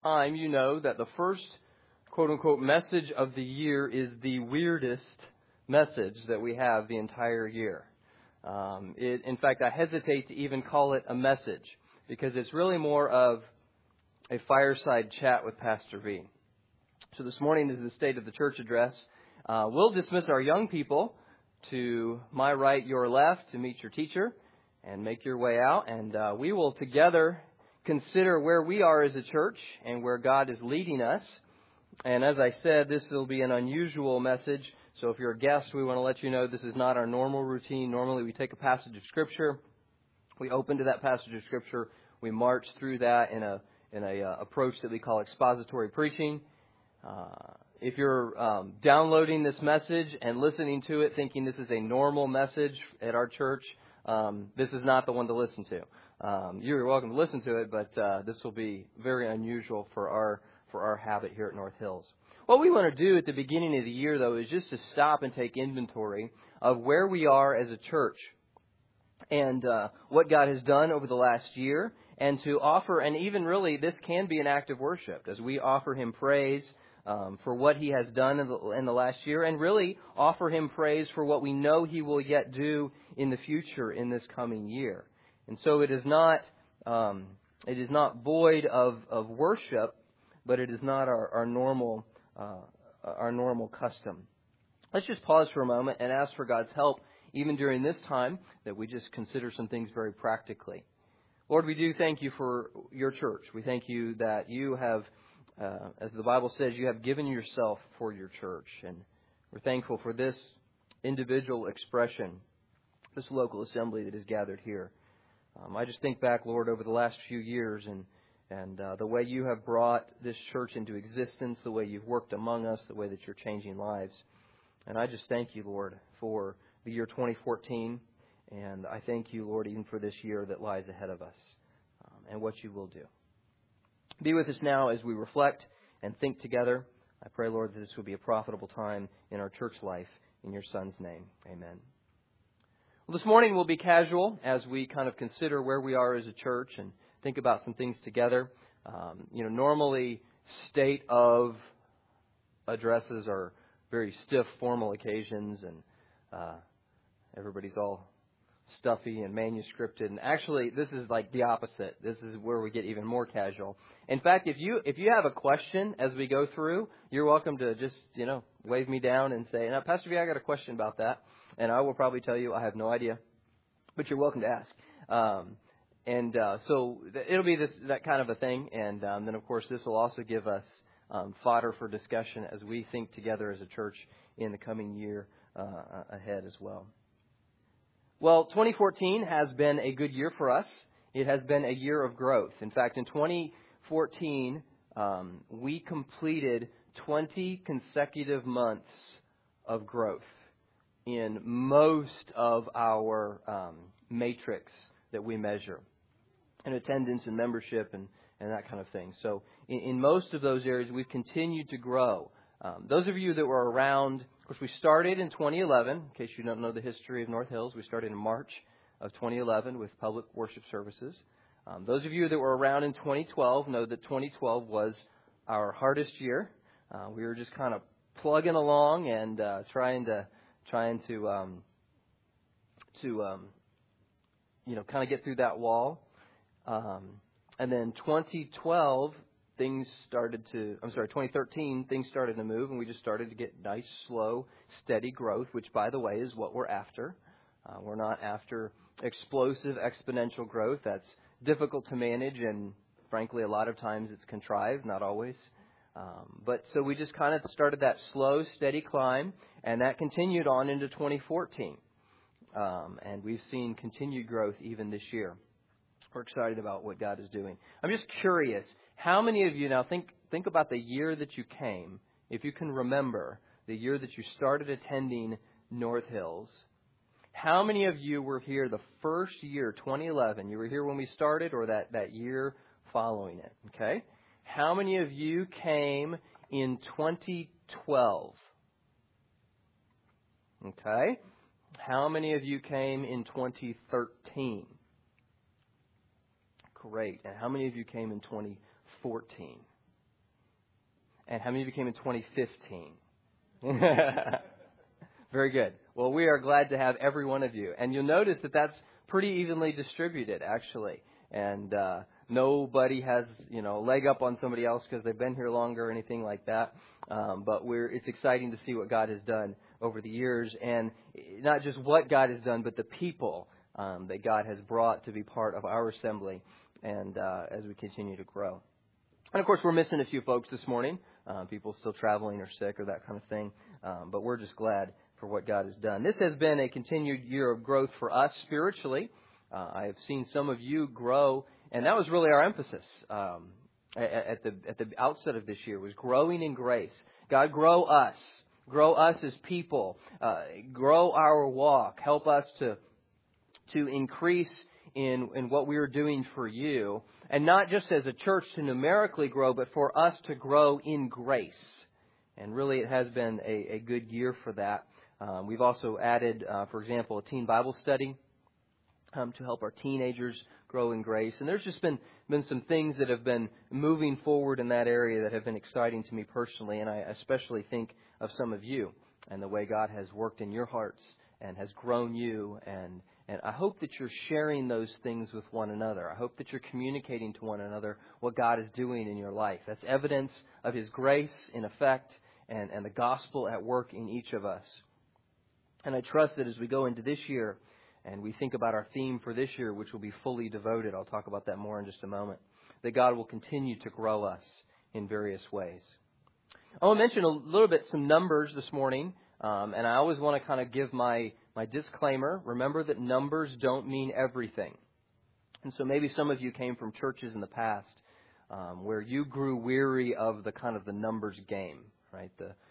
time, you know that the first quote-unquote message of the year is the weirdest message that we have the entire year. In fact, I hesitate to even call it a message because it's really more of a fireside chat with Pastor V. So this morning is the State of the Church address. We'll dismiss our young people to my right, your left, to meet your teacher and make your way out. And we will together consider where we are as a church and where God is leading us. And as I said, this will be an unusual message. So if you're a guest, we want to let you know this is not our normal routine. Normally we take a passage of Scripture. We open to that passage of Scripture. We march through that in a approach that we call expository preaching. If you're downloading this message and listening to it thinking this is a normal message at our church, this is not the one to listen to. You're welcome to listen to it, but this will be very unusual for our habit here at North Hills. What we want to do at the beginning of the year, though, is just to stop and take inventory of where we are as a church and what God has done over the last year, and to offer, and even really this can be an act of worship as we offer Him praise for what He has done in the last year, and really offer Him praise for what we know He will yet do in the future in this coming year. And so it is not void of worship, but it is not our normal custom. Let's just pause for a moment and ask for God's help, even during this time, that we just consider some things very practically. Lord, we do thank You for Your church. We thank You that You have, as the Bible says, You have given Yourself for Your church. And we're thankful for this individual expression, this local assembly that is gathered here. I just think back, Lord, over the last few years and the way You have brought this church into existence, the way You've worked among us, the way that You're changing lives. And I just thank You, Lord, for the year 2014. And I thank You, Lord, even for this year that lies ahead of us and what You will do. Be with us now as we reflect and think together. I pray, Lord, that this will be a profitable time in our church life. In Your Son's name, amen. Well, this morning will be casual as we kind of consider where we are as a church and think about some things together. Normally state of addresses are very stiff, formal occasions, and everybody's all stuffy and manuscripted. And actually, this is like the opposite. This is where we get even more casual. In fact, if you have a question as we go through, you're welcome to just, wave me down and say, "Now, Pastor V, I got a question about that." And I will probably tell you I have no idea, but you're welcome to ask. So it'll be that kind of a thing. And then, of course, this will also give us fodder for discussion as we think together as a church in the coming year ahead as well. Well, 2014 has been a good year for us. It has been a year of growth. In fact, in 2014, we completed 20 consecutive months of growth in most of our matrix that we measure, in attendance and membership and that kind of thing. So in most of those areas, we've continued to grow. Those of you that were around, of course, we started in 2011. In case you don't know the history of North Hills, we started in March of 2011 with public worship services. Those of you that were around in 2012 know that 2012 was our hardest year. We were just kind of plugging along and trying to kind of get through that wall. And then 2013, things started to move, and we just started to get nice, slow, steady growth, which, by the way, is what we're after. We're not after explosive, exponential growth. That's difficult to manage, and frankly, a lot of times it's contrived, not always. But so we just kind of started that slow, steady climb, and that continued on into 2014. And we've seen continued growth even this year. We're excited about what God is doing. I'm just curious, how many of you now think about the year that you came, if you can remember the year that you started attending North Hills. How many of you were here the first year, 2011? You were here when we started, or that year following it? Okay. How many of you came in 2012? Okay. How many of you came in 2013? Great. And how many of you came in 2014? And how many of you came in 2015? Very good. Well, we are glad to have every one of you. And you'll notice that that's pretty evenly distributed, actually. And nobody has, a leg up on somebody else because they've been here longer or anything like that. But it's exciting to see what God has done over the years. And not just what God has done, but the people that God has brought to be part of our assembly and as we continue to grow. And, of course, we're missing a few folks this morning. People still traveling or sick or that kind of thing. But we're just glad for what God has done. This has been a continued year of growth for us spiritually. I have seen some of you grow, and that was really our emphasis at the outset of this year, was growing in grace. God, grow us as people, grow our walk, help us to increase in what we are doing for you, and not just as a church to numerically grow, but for us to grow in grace. And really it has been a good year for that. We've also added, for example, a teen Bible study to help our teenagers grow in grace. And there's just been some things that have been moving forward in that area that have been exciting to me personally. And I especially think of some of you and the way God has worked in your hearts and has grown you. And I hope that you're sharing those things with one another. I hope that you're communicating to one another what God is doing in your life. That's evidence of His grace in effect and the gospel at work in each of us. And I trust that as we go into this year and we think about our theme for this year, which will be fully devoted, I'll talk about that more in just a moment, that God will continue to grow us in various ways. I want to mention a little bit some numbers this morning, and I always want to kind of give my disclaimer. Remember that numbers don't mean everything. And so maybe some of you came from churches in the past where you grew weary of the kind of the numbers game, right?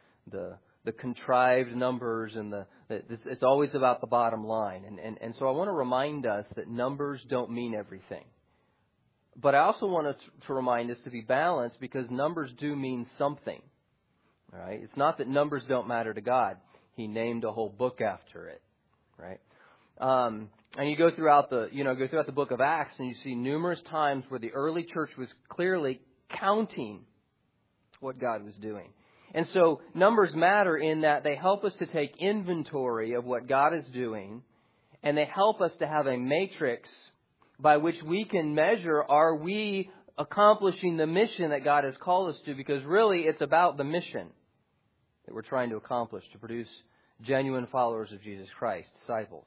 The contrived numbers and it's always about the bottom line. And so I want to remind us that numbers don't mean everything. But I also want to remind us to be balanced because numbers do mean something. All right? It's not that numbers don't matter to God. He named a whole book after it, right? And you go throughout the book of Acts and you see numerous times where the early church was clearly counting what God was doing. And so numbers matter in that they help us to take inventory of what God is doing, and they help us to have a matrix by which we can measure, are we accomplishing the mission that God has called us to? Because really it's about the mission that we're trying to accomplish, to produce genuine followers of Jesus Christ, disciples.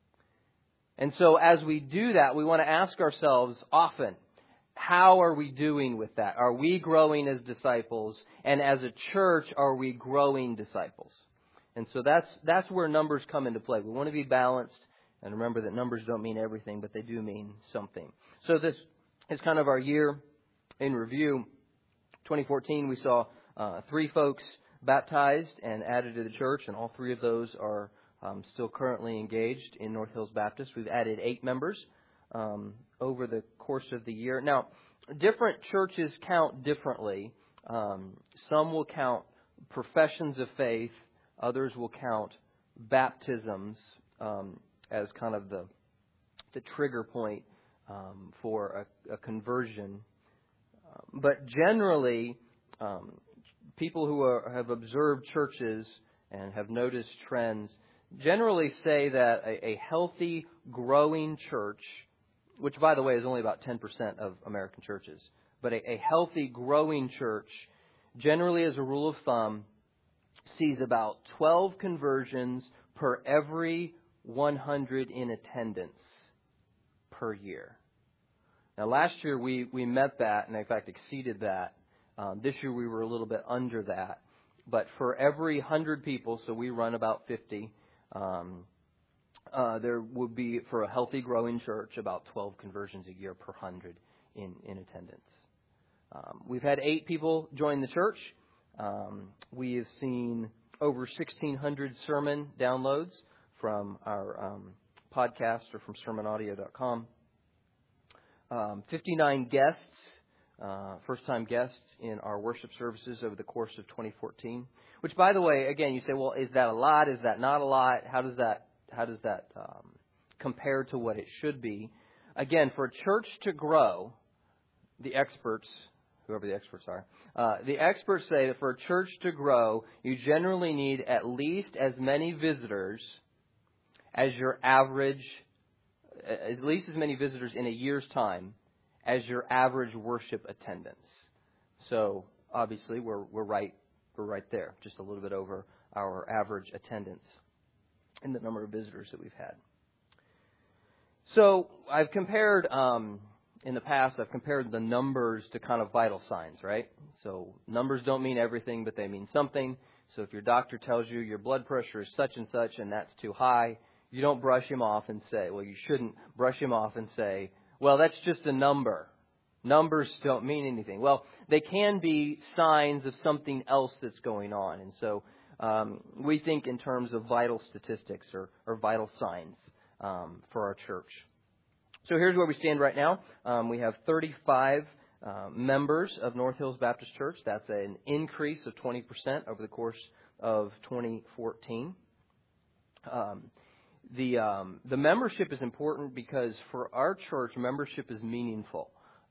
And so as we do that, we want to ask ourselves often, how are we doing with that? Are we growing as disciples? And as a church, are we growing disciples? And so that's where numbers come into play. We want to be balanced. And remember that numbers don't mean everything, but they do mean something. So this is kind of our year in review. 2014, we saw 3 folks baptized and added to the church, and all 3 of those are still currently engaged in North Hills Baptist. We've added 8 members over the course of the year. Now, different churches count differently. Some will count professions of faith. Others will count baptisms as kind of the trigger point for a conversion. But generally, people who have observed churches and have noticed trends generally say that a healthy, growing church, which, by the way, is only about 10% of American churches, but a healthy, growing church, generally, as a rule of thumb, sees about 12 conversions per every 100 in attendance per year. Now, last year we met that and, in fact, exceeded that. This year we were a little bit under that. But for every 100 people, so we run about 50, there would be, for a healthy, growing church, about 12 conversions a year per 100 in attendance. We've had 8 people join the church. We have seen over 1,600 sermon downloads from our podcast or from sermonaudio.com. 59 guests, first-time guests in our worship services over the course of 2014. Which, by the way, again, you say, well, is that a lot? Is that not a lot? How does that compare to what it should be? Again, for a church to grow, the experts whoever the experts are. The experts say that for a church to grow, you generally need at least as many visitors as your average, at least as many visitors in a year's time as your average worship attendance. So obviously we're right there, just a little bit over our average attendance in the number of visitors that we've had. So I've compared, in the past, I've compared the numbers to kind of vital signs, right? So numbers don't mean everything, but they mean something. So if your doctor tells you your blood pressure is such and such and that's too high, you don't brush him off and say, well, you shouldn't brush him off and say, well, that's just a number. Numbers don't mean anything. Well, they can be signs of something else that's going on. And so we think in terms of vital statistics or vital signs for our church. So here's where we stand right now. We have 35 members of North Hills Baptist Church. That's an increase of 20% over the course of 2014. The membership is important because for our church, membership is meaningful.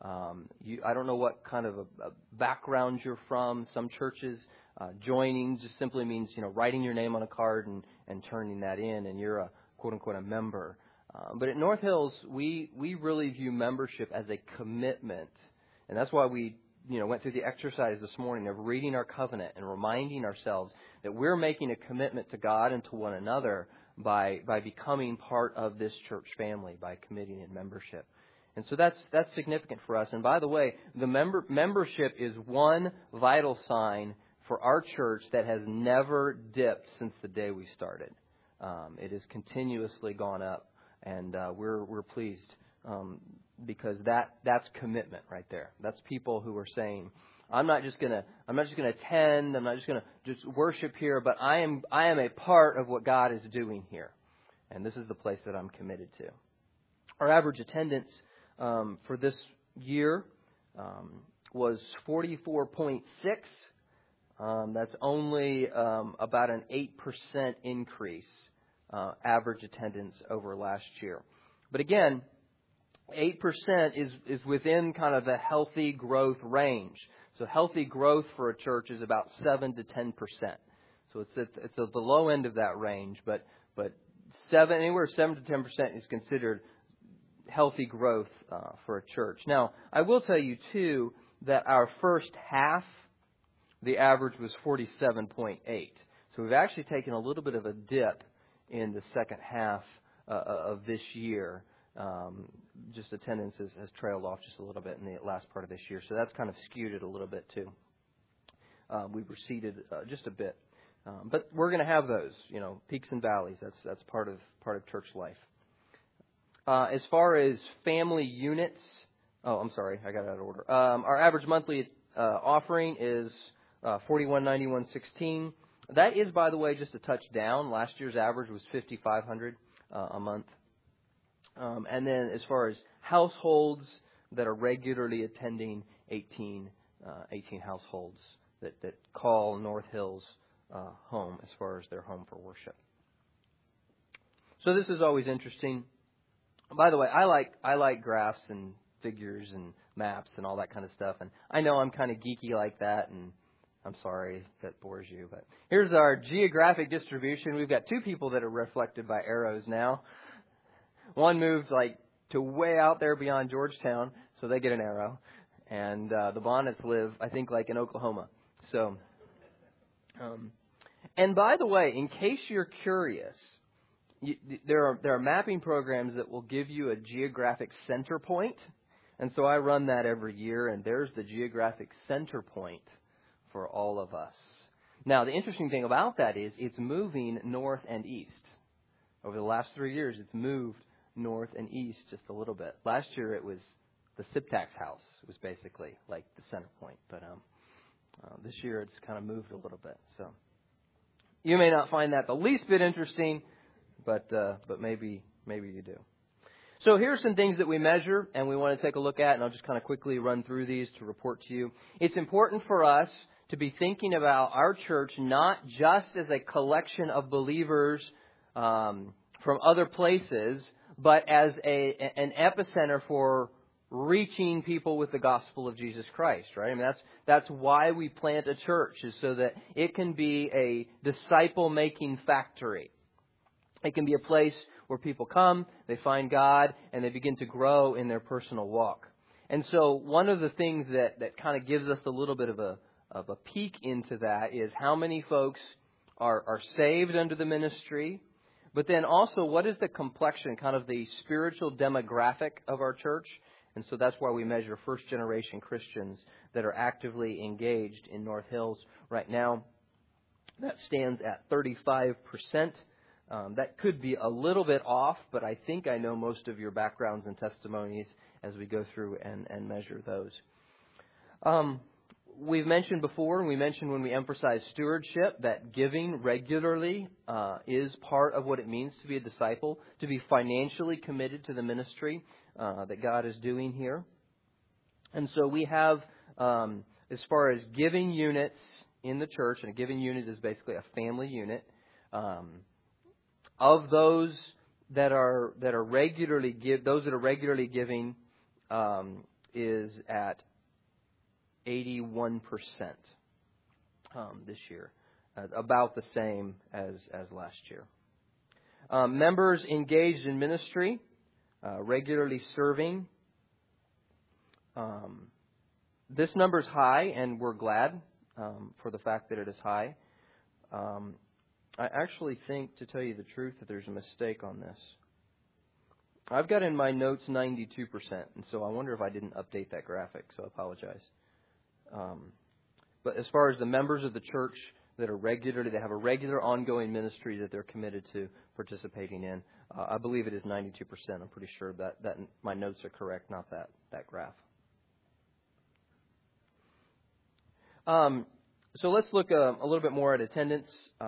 I don't know what kind of a background you're from. Some churches, joining just simply means, writing your name on a card and turning that in, and you're a quote-unquote a member. But at North Hills, we really view membership as a commitment. And that's why we went through the exercise this morning of reading our covenant and reminding ourselves that we're making a commitment to God and to one another by becoming part of this church family, by committing in membership. And so that's significant for us. And by the way, the membership is one vital sign for our church that has never dipped since the day we started. It has continuously gone up, and we're pleased because that's commitment right there. That's people who are saying, I'm not just gonna attend. I'm not just gonna just worship here, but I am a part of what God is doing here, and this is the place that I'm committed to. Our average attendance for this year was 44.6. That's only about an 8% increase average attendance over last year. But again, 8% is within kind of the healthy growth range. So healthy growth for a church is about 7 to 10%. So it's at the low end of that range, but anywhere 7 to 10% is considered healthy growth for a church. Now, I will tell you too that our first half, the average was 47.8. So we've actually taken a little bit of a dip in the second half of this year. Just attendance has trailed off just a little bit in the last part of this year. So that's kind of skewed it a little bit too. We've receded just a bit. But we're going to have those, peaks and valleys. That's part of church life. As far as family units, I'm sorry, I got it out of order. Our average monthly offering is $41.91.16. That is, by the way, just a touch down. Last year's average was $5,500 a month. And then as far as households that are regularly attending, 18 households that call North Hills home as far as their home for worship. So this is always interesting. By the way, I like graphs and figures and maps and all that kind of stuff. And I know I'm kind of geeky like that, and I'm sorry if that bores you. But here's our geographic distribution. We've got two people that are reflected by arrows now. One moved to way out there beyond Georgetown, so they get an arrow. And the Bonnets live, I think, in Oklahoma. So, and by the way, in case you're curious, there are mapping programs that will give you a geographic center point. And so I run that every year, and there's the geographic center point for all of us. Now, the interesting thing about that is it's moving north and east. Over the last 3 years, it's moved north and east just a little bit. Last year, it was the SIPTAX house. It was basically like the center point. But this year, it's kind of moved a little bit. So you may not find that the least bit interesting, but maybe you do. So here's some things that we measure and we want to take a look at, and I'll just kind of quickly run through these to report to you. It's important for us to be thinking about our church not just as a collection of believers from other places, but as an epicenter for reaching people with the gospel of Jesus Christ, right? I mean, that's why we plant a church, is so that it can be a disciple-making factory. It can be a place where people come, they find God, and they begin to grow in their personal walk. And so one of the things that kind of gives us a little bit of a peek into that is how many folks are saved under the ministry, but then also what is the complexion, kind of the spiritual demographic of our church. And so that's why we measure first-generation Christians that are actively engaged in North Hills right now. That stands at 35%. That could be a little bit off, but I think I know most of your backgrounds and testimonies as we go through and measure those. We've mentioned before, and we mentioned when we emphasize stewardship, that giving regularly is part of what it means to be a disciple, to be financially committed to the ministry that God is doing here. And so we have, as far as giving units in the church, and a giving unit is basically a family unit, of those that are regularly giving is at 81% this year, about the same as last year. Members engaged in ministry, regularly serving. This number is high, and we're glad for the fact that it is high. I actually think, to tell you the truth, that there's a mistake on this. I've got in my notes 92%, and so I wonder if I didn't update that graphic, so I apologize. But as far as the members of the church that are they have a regular ongoing ministry that they're committed to participating in, I believe it is 92%. I'm pretty sure that my notes are correct, not that graph. So let's look a little bit more at attendance.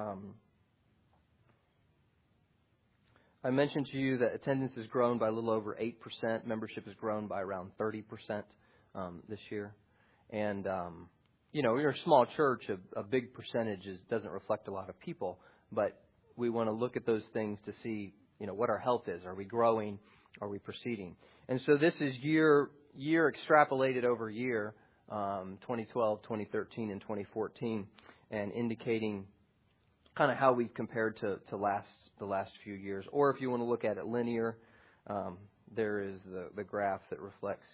I mentioned to you that attendance has grown by a little over 8%. Membership has grown by around 30% this year. And, we're a small church. A big percentage doesn't reflect a lot of people. But we want to look at those things to see, what our health is. Are we growing? Are we proceeding? And so this is year extrapolated over year, 2012, 2013, and 2014, and indicating kind of how we've compared to the last few years. Or if you want to look at it linear, there is the graph that reflects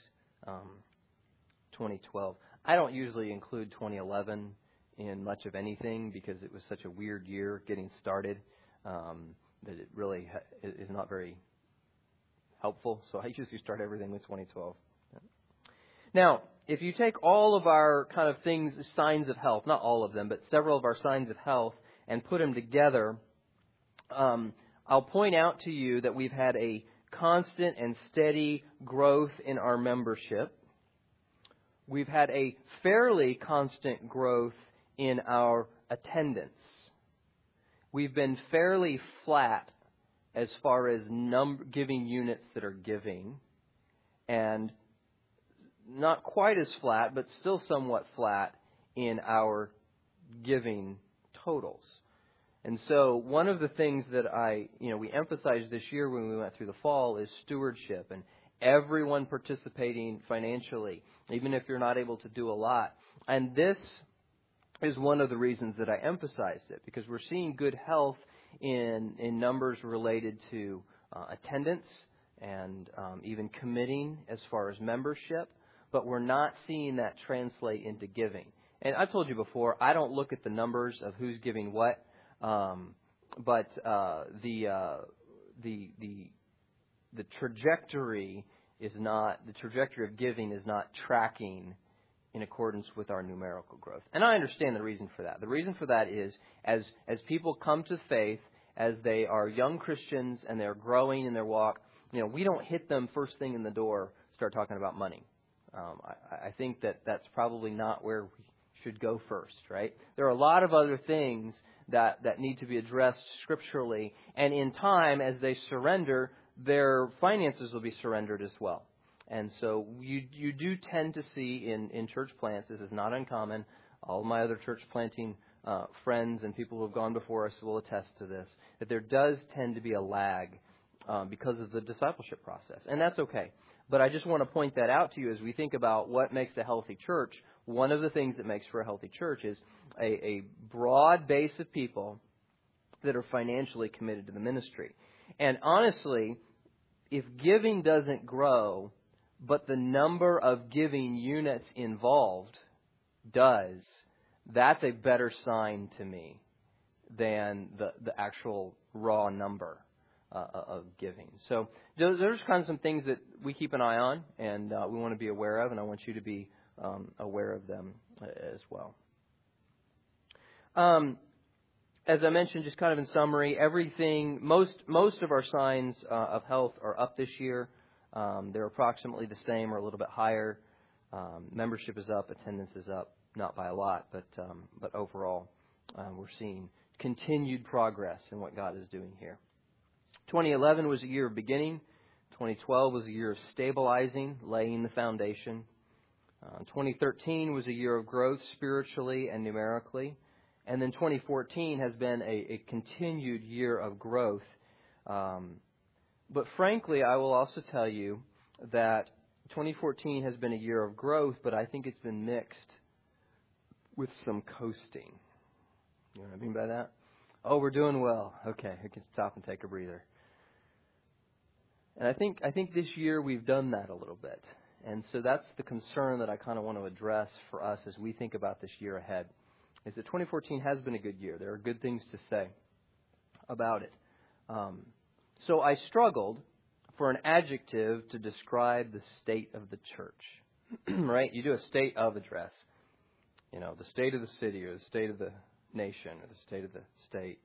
2012. I don't usually include 2011 in much of anything because it was such a weird year getting started that it really is not very helpful. So I usually start everything with 2012. Now, if you take all of our kind of things, signs of health, not all of them, but several of our signs of health, and put them together, I'll point out to you that we've had a constant and steady growth in our membership. We've had a fairly constant growth in our attendance. We've been fairly flat as far as giving units that are giving, and not quite as flat, but still somewhat flat in our giving totals. And so one of the things that we emphasized this year when we went through the fall is stewardship, and everyone participating financially, even if you're not able to do a lot. And this is one of the reasons that I emphasized it, because we're seeing good health in numbers related to attendance and even committing as far as membership, but we're not seeing that translate into giving. And I've told you before, I don't look at the numbers of who's giving what, but the trajectory of giving is not tracking in accordance with our numerical growth. And I understand the reason for that. The reason for that is as people come to faith, as they are young Christians and they're growing in their walk, we don't hit them first thing in the door, start talking about money. I think that's probably not where we should go first, right? There are a lot of other things that need to be addressed scripturally, and in time, as they surrender, their finances will be surrendered as well. And so you do tend to see in church plants, this is not uncommon, all my other church planting friends and people who have gone before us will attest to this, that there does tend to be a lag because of the discipleship process. And that's okay. But I just want to point that out to you as we think about what makes a healthy church. One of the things that makes for a healthy church is a broad base of people that are financially committed to the ministry. And honestly, if giving doesn't grow, but the number of giving units involved does, that's a better sign to me than the actual raw number of giving. So there's kind of some things that we keep an eye on and we want to be aware of, and I want you to be aware of them as well. As I mentioned, just kind of in summary, most of our signs of health are up this year. They're approximately the same or a little bit higher. Membership is up, attendance is up, not by a lot, but overall, we're seeing continued progress in what God is doing here. 2011 was a year of beginning. 2012 was a year of stabilizing, laying the foundation. 2013 was a year of growth spiritually and numerically. And then 2014 has been a continued year of growth. But frankly, I will also tell you that 2014 has been a year of growth, but I think it's been mixed with some coasting. You know what I mean by that? Oh, we're doing well. Okay, I can stop and take a breather. And I think this year we've done that a little bit. And so that's the concern that I kind of want to address for us as we think about this year ahead. Is that 2014 has been a good year. There are good things to say about it. So I struggled for an adjective to describe the state of the church. Right? You do a state of address. You know, the state of the city or the state of the nation or the state of the state.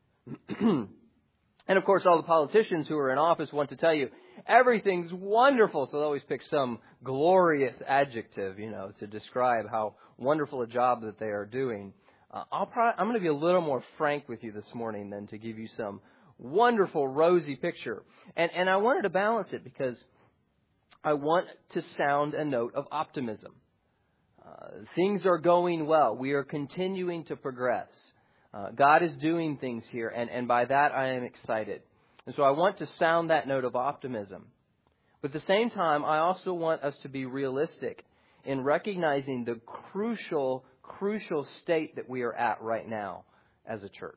And of course, all the politicians who are in office want to tell you everything's wonderful. So they always pick some glorious adjective, to describe how wonderful a job that they are doing. I'm going to be a little more frank with you this morning than to give you some wonderful rosy picture. And I wanted to balance it because I want to sound a note of optimism. Things are going well. We are continuing to progress. God is doing things here, and by that I am excited. And so I want to sound that note of optimism. But at the same time, I also want us to be realistic in recognizing the crucial state that we are at right now as a church.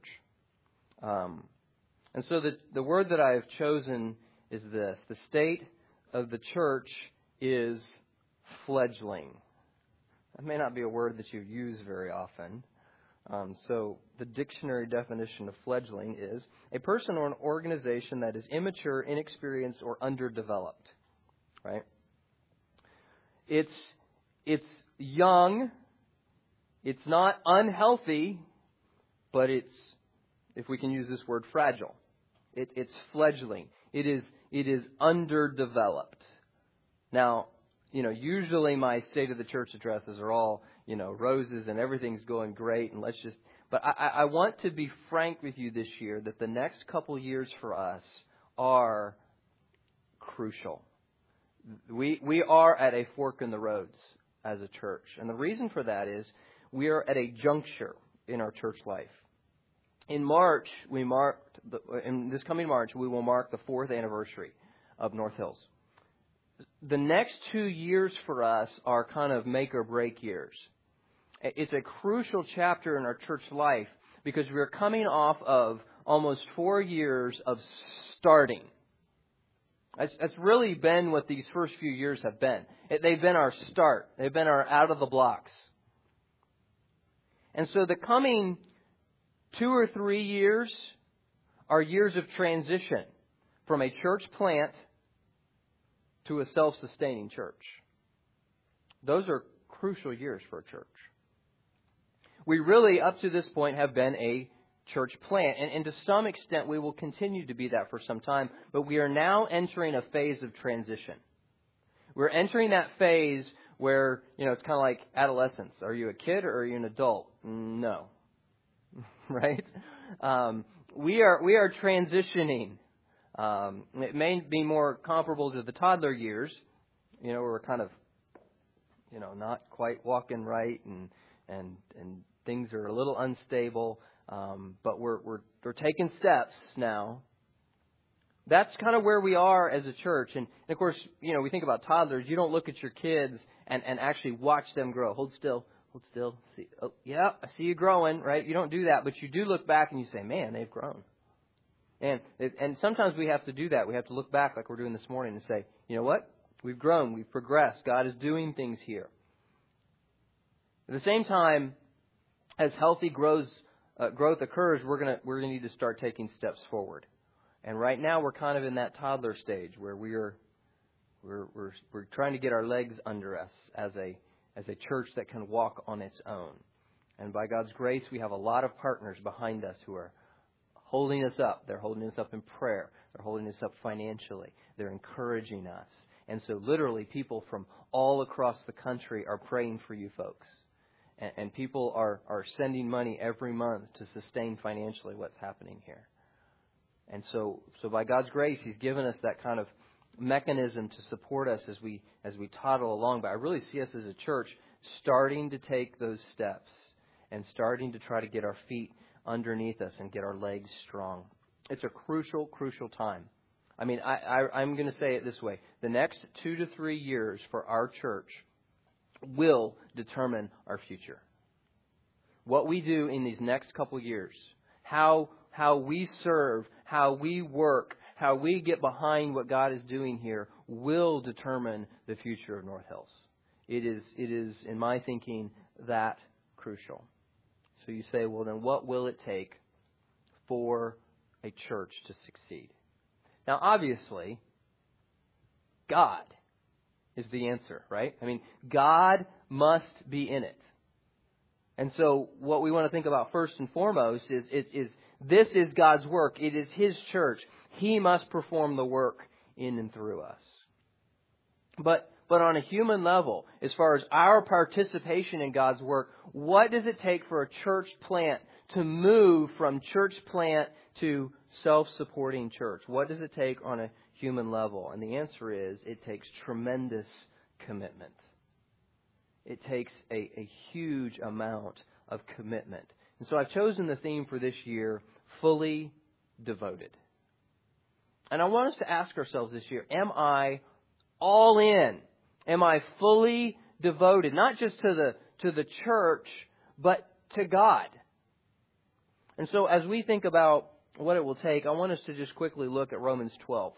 And so the word that I have chosen is this. The state of the church is fledgling. That may not be a word that you use very often. So the dictionary definition of fledgling is a person or an organization that is immature, inexperienced, or underdeveloped. Right? It's young. It's not unhealthy, but it's, if we can use this word, fragile. It's fledgling. It is underdeveloped. Now, usually my state of the church addresses are all, roses and everything's going great and but I want to be frank with you this year that the next couple years for us are crucial. We are at a fork in the roads as a church. And the reason for that is we are at a juncture in our church life. In March, in this coming March, we will mark the 4th anniversary of North Hills. The next 2 years for us are kind of make or break years. It's a crucial chapter in our church life because we're coming off of almost 4 years of starting. That's really been what these first few years have been. They've been our start. They've been our out of the blocks. And so the coming 2 or 3 years are years of transition from a church plant to a self-sustaining church. Those are crucial years for a church. We really, up to this point, have been a church plant. And to some extent, we will continue to be that for some time. But we are now entering a phase of transition. We're entering that phase where, it's kind of like adolescence. Are you a kid or are you an adult? No. Right? We are transitioning. It may be more comparable to the toddler years, where we're kind of, not quite walking right and things are a little unstable, but we're taking steps now. That's kind of where we are as a church. And of course, we think about toddlers. You don't look at your kids and actually watch them grow. Hold still. See, oh, yeah, I see you growing, right? You don't do that, but you do look back and you say, man, they've grown. And sometimes we have to do that. We have to look back like we're doing this morning and say, you know what? We've grown. We've progressed. God is doing things here. At the same time, as healthy growth occurs, we're gonna need to start taking steps forward. And right now, we're kind of in that toddler stage where we're trying to get our legs under us as a church that can walk on its own. And by God's grace, we have a lot of partners behind us who are holding us up. They're holding us up in prayer. They're holding us up financially. They're encouraging us. And so literally people from all across the country are praying for you folks. And people are sending money every month to sustain financially what's happening here. And so by God's grace, He's given us that kind of mechanism to support us as we toddle along. But I really see us as a church starting to take those steps and starting to try to get our feet underneath us and get our legs strong. It's a crucial time. I mean, I'm going to say it this way. The next 2 to 3 years for our church will determine our future. What we do in these next couple years, how we serve, how we work, how we get behind what God is doing here will determine the future of North Hills. It is, in my thinking, that crucial. So you say, well, then what will it take for a church to succeed? Now, obviously, God is the answer, right? I mean, God must be in it. And so what we want to think about first and foremost is this is God's work. It is His church. He must perform the work in and through us. But on a human level, as far as our participation in God's work, what does it take for a church plant to move from church plant to self-supporting church? What does it take on a human level? And the answer is it takes tremendous commitment. It takes a huge amount of commitment. And so I've chosen the theme for this year, fully devoted. And I want us to ask ourselves this year, am I all in? Am I fully devoted, not just to the church, but to God? And so as we think about what it will take, I want us to just quickly look at Romans 12.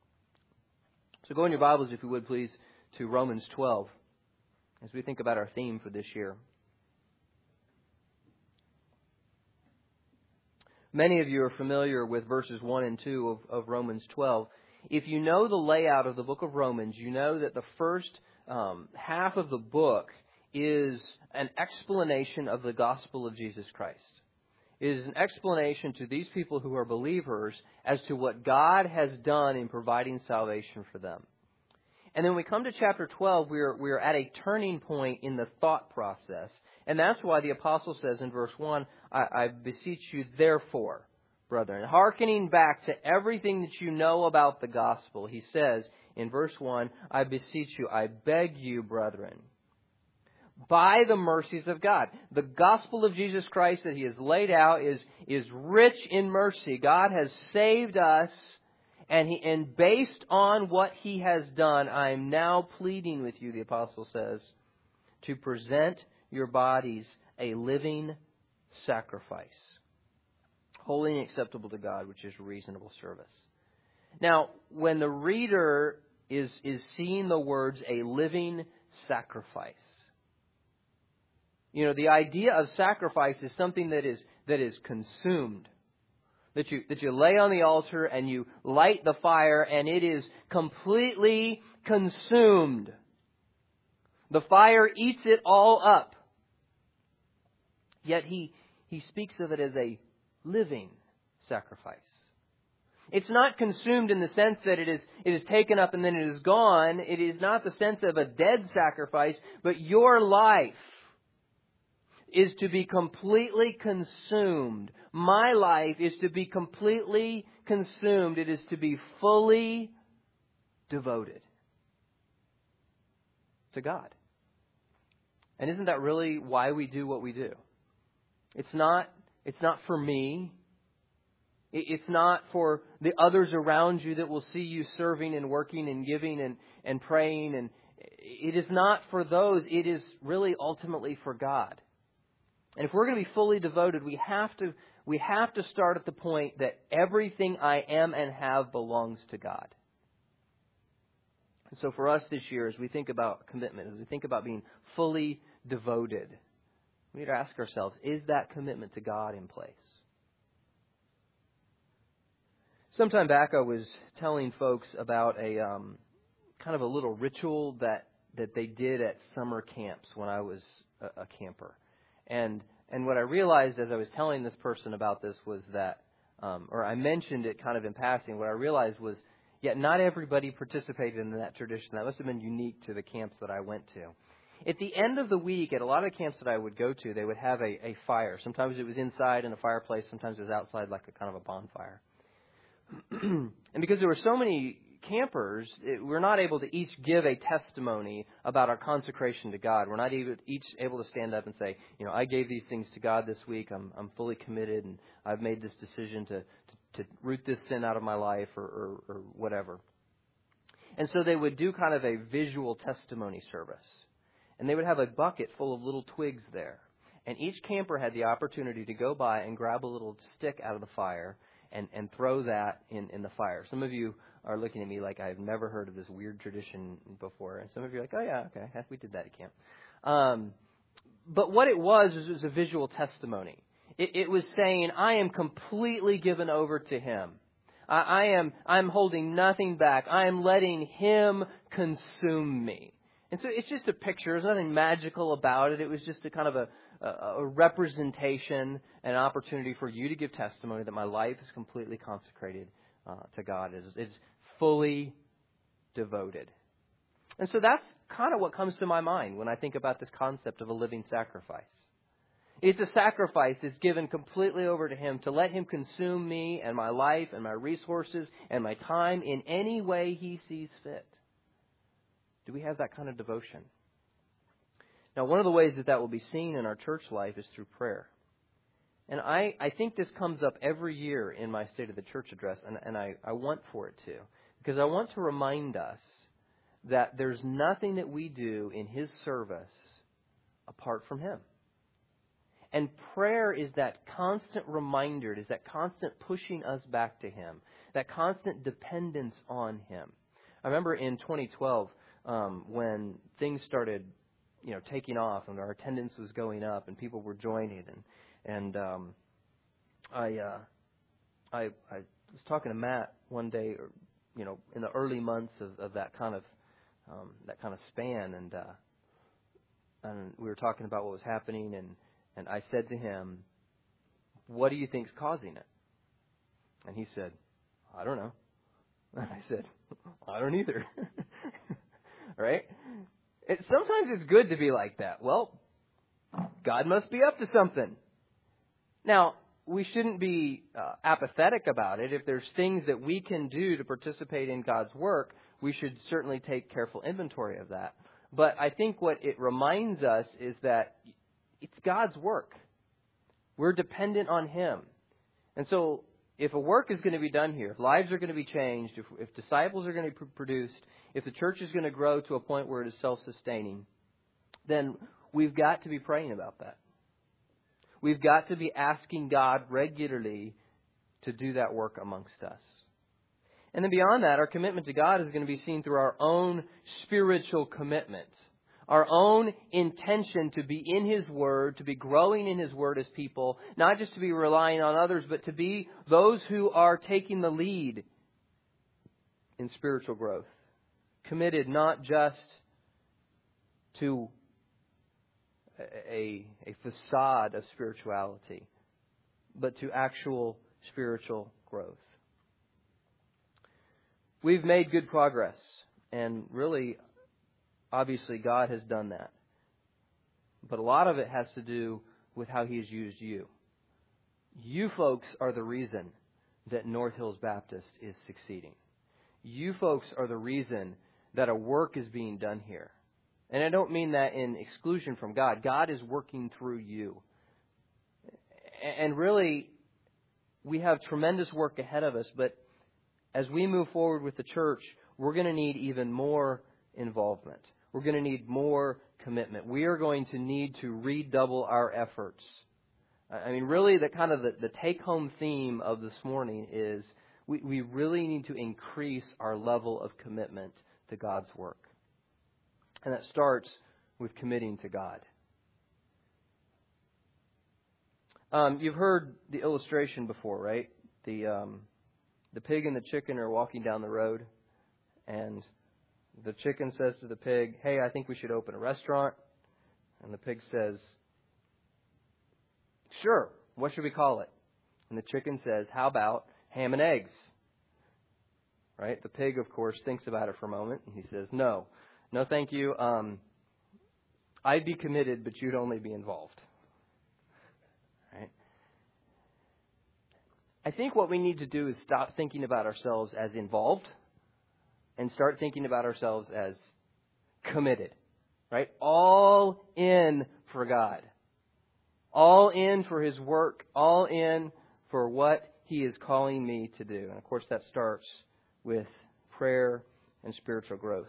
So go in your Bibles, if you would, please, to Romans 12 as we think about our theme for this year. Many of you are familiar with verses 1 and 2 of Romans 12. If you know the layout of the book of Romans, you know that the first half of the book is an explanation of the gospel of Jesus Christ. It is an explanation to these people who are believers as to what God has done in providing salvation for them. And then when we come to chapter 12, we are at a turning point in the thought process. And that's why the apostle says in verse 1, I beseech you therefore, brethren, hearkening back to everything that you know about the gospel, he says in verse 1, I beseech you, I beg you, brethren, by the mercies of God. The gospel of Jesus Christ that He has laid out is rich in mercy. God has saved us, and based on what He has done, I am now pleading with you, the apostle says, to present your bodies a living sacrifice, holy and acceptable to God, which is reasonable service. Now, when the reader is seeing the words a living sacrifice, you know, the idea of sacrifice is something that is consumed. That you lay on the altar and you light the fire and it is completely consumed. The fire eats it all up. Yet he speaks of it as a living sacrifice. It's not consumed in the sense that it is taken up and then it is gone. It is not the sense of a dead sacrifice, but your life is to be completely consumed. My life is to be completely consumed. It is to be fully devoted to God. And isn't that really why we do what we do? It's not for me. It's not for the others around you that will see you serving and working and giving and praying. And it is not for those. It is really ultimately for God. And if we're going to be fully devoted, we have to start at the point that everything I am and have belongs to God. And so for us this year, as we think about commitment, as we think about being fully devoted, we need to ask ourselves, is that commitment to God in place? Sometime back, I was telling folks about a kind of a little ritual that they did at summer camps when I was a camper. And what I realized as I was telling this person about this was that, or I mentioned it kind of in passing, what I realized was, yet not everybody participated in that tradition. That must have been unique to the camps that I went to. At the end of the week, at a lot of the camps that I would go to, they would have a fire. Sometimes it was inside in a fireplace. Sometimes it was outside like a kind of a bonfire. And because there were so many campers, we're not able to each give a testimony about our consecration to God. We're not each able to stand up and say, I gave these things to God this week. I'm fully committed, and I've made this decision to root this sin out of my life or whatever. And so they would do kind of a visual testimony service. And they would have a bucket full of little twigs there. And each camper had the opportunity to go by and grab a little stick out of the fire and throw that in the fire. Some of you are looking at me like I've never heard of this weird tradition before. And some of you are like, oh, yeah, okay, we did that at camp. But what it was a visual testimony. It was saying, I am completely given over to Him. I'm holding nothing back. I am letting Him consume me. And so it's just a picture. There's nothing magical about it. It was just a kind of a representation, an opportunity for you to give testimony that my life is completely consecrated to God. It's fully devoted. And so that's kind of what comes to my mind when I think about this concept of a living sacrifice. It's a sacrifice that's given completely over to Him to let Him consume me and my life and my resources and my time in any way He sees fit. Do we have that kind of devotion? Now, one of the ways that will be seen in our church life is through prayer. And I think this comes up every year in my State of the Church address, and I want for it to, because I want to remind us that there's nothing that we do in His service apart from Him. And prayer is that constant reminder, it is that constant pushing us back to Him, that constant dependence on Him. I remember in 2012, when things started, taking off and our attendance was going up and people were joining, and I was talking to Matt one day, in the early months of that kind of span, and we were talking about what was happening, and I said to him, "What do you think's causing it?" And he said, "I don't know." And I said, "I don't either." Right? Sometimes it's good to be like that. Well, God must be up to something. Now, we shouldn't be apathetic about it. If there's things that we can do to participate in God's work, we should certainly take careful inventory of that. But I think what it reminds us is that it's God's work. We're dependent on Him. And so if a work is going to be done here, if lives are going to be changed, if disciples are going to be produced, if the church is going to grow to a point where it is self-sustaining, then we've got to be praying about that. We've got to be asking God regularly to do that work amongst us. And then beyond that, our commitment to God is going to be seen through our own spiritual commitment, our own intention to be in His Word, to be growing in His Word as people, not just to be relying on others, but to be those who are taking the lead in spiritual growth. Committed not just to a facade of spirituality, but to actual spiritual growth. We've made good progress, and really, obviously, God has done that. But a lot of it has to do with how He has used you. You folks are the reason that North Hills Baptist is succeeding. You folks are the reason that a work is being done here. And I don't mean that in exclusion from God. God is working through you. And really, we have tremendous work ahead of us, but as we move forward with the church, we're going to need even more involvement. We're going to need more commitment. We are going to need to redouble our efforts. I mean, really, the take-home theme of this morning is we really need to increase our level of commitment to God's work. And that starts with committing to God. You've heard the illustration before, right? The pig and the chicken are walking down the road, and the chicken says to the pig, "Hey, I think we should open a restaurant." And the pig says, "Sure, what should we call it?" And the chicken says, "How about ham and eggs?" Right? The pig, of course, thinks about it for a moment, and he says, No, thank you. I'd be committed, but you'd only be involved. Right? I think what we need to do is stop thinking about ourselves as involved and start thinking about ourselves as committed. Right? All in for God. All in for His work. All in for what He is calling me to do. And of course that starts with prayer and spiritual growth.